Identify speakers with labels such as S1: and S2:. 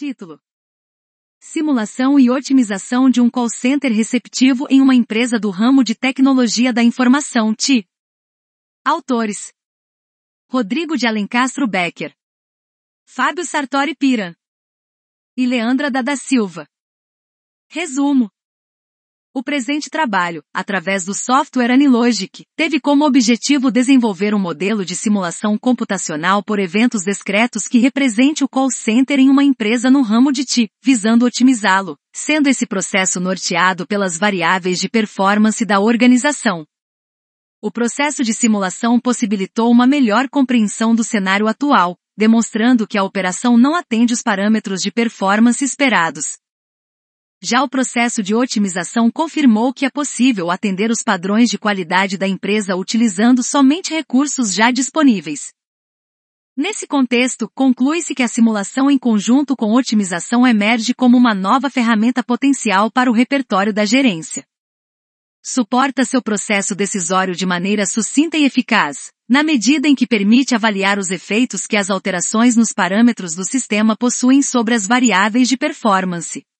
S1: Título: Simulação e otimização de um call center receptivo em uma empresa do ramo de tecnologia da informação TI. Autores: Rodrigo de Alencastro Becker, Fábio Sartori Piran e Leandra da Silva. Resumo: o presente trabalho, através do software Anilogic, teve como objetivo desenvolver um modelo de simulação computacional por eventos discretos que represente o call center em uma empresa no ramo de TI, visando otimizá-lo, sendo esse processo norteado pelas variáveis de performance da organização. O processo de simulação possibilitou uma melhor compreensão do cenário atual, demonstrando que a operação não atende os parâmetros de performance esperados. Já o processo de otimização confirmou que é possível atender os padrões de qualidade da empresa utilizando somente recursos já disponíveis. Nesse contexto, conclui-se que a simulação em conjunto com otimização emerge como uma nova ferramenta potencial para o repertório da gerência. Suporta seu processo decisório de maneira sucinta e eficaz, na medida em que permite avaliar os efeitos que as alterações nos parâmetros do sistema possuem sobre as variáveis de performance.